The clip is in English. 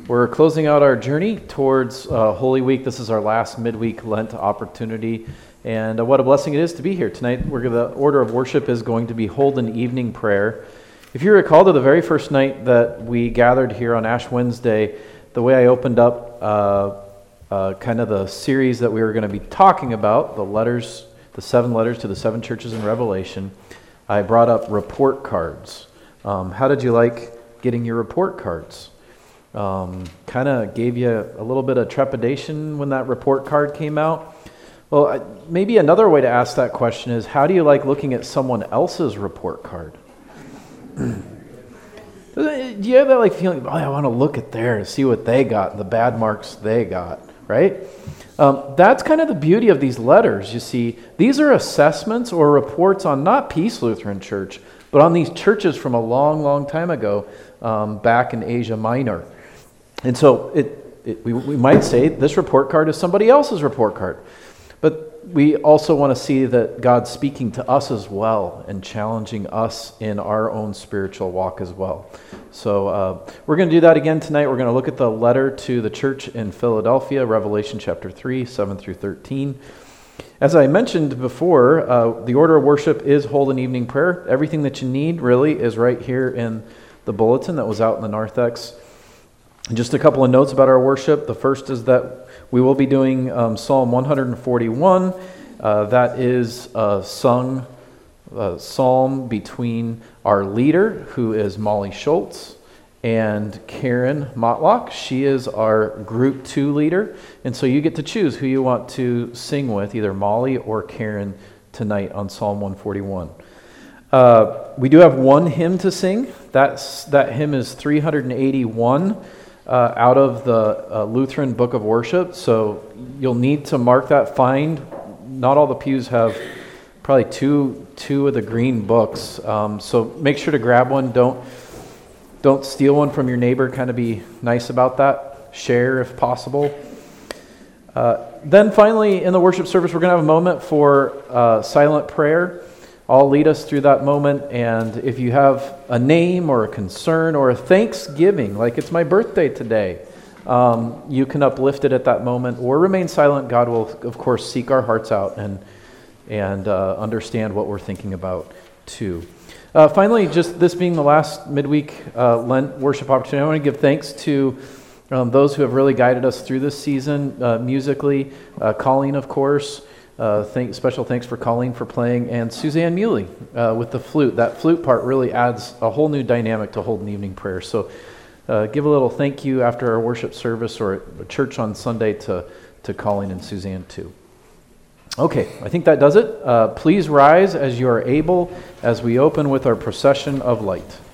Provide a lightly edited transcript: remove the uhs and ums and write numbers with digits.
We're closing out our journey towards Holy Week. This is our last midweek Lent opportunity, and what a blessing it is to be here tonight. The order of worship is going to be Holden Evening Prayer. If you recall, to the very first night that we gathered here on Ash Wednesday, the way I opened up kind of the series that we were going to be talking about, the 7 letters to the 7 churches in Revelation, I brought up report cards. How did you like getting your report cards? Kind of gave you a little bit of trepidation when that report card came out. Well, maybe another way to ask that question is, how do you like looking at someone else's report card? Do you have that like feeling, I want to look at theirs, see what they got, the bad marks they got, right? That's kind of the beauty of these letters. You see, these are assessments or reports on not Peace Lutheran Church, but on these churches from a long, long time ago, back in Asia Minor. And so we might say this report card is somebody else's report card. But we also want to see that God's speaking to us as well and challenging us in our own spiritual walk as well. So we're going to do that again tonight. We're going to look at the letter to the church in Philadelphia, Revelation chapter 3, 7 through 13. As I mentioned before, the order of worship is Holden Evening Prayer. Everything that you need really is right here in the bulletin that was out in the narthex. Just a couple of notes about our worship. The first is that we will be doing Psalm 141. That is a sung psalm between our leader, who is Molly Schultz, and Karen Motlock. She is our Group 2 leader. And so you get to choose who you want to sing with, either Molly or Karen, tonight on Psalm 141. We do have one hymn to sing. That hymn is 381. Out of the Lutheran Book of Worship, so you'll need to mark that. Not all the pews have probably two of the green books, so make sure to grab one. Don't steal one from your neighbor. Kind of be nice about that. Share if possible. Then finally, in the worship service, we're going to have a moment for silent prayer. I'll lead us through that moment, and if you have a name or a concern or a thanksgiving, like it's my birthday today, you can uplift it at that moment or remain silent. God will, of course, seek our hearts out and understand what we're thinking about too. Finally, just this being the last midweek Lent worship opportunity, I want to give thanks to those who have really guided us through this season musically. Colleen, of course. Special thanks for Colleen for playing, and Suzanne Muley with the flute. That flute part really adds a whole new dynamic to Holden Evening Prayer. So give a little thank you after our worship service or at church on Sunday to Colleen and Suzanne too. Okay, I think that does it. Please rise as you are able as we open with our procession of light.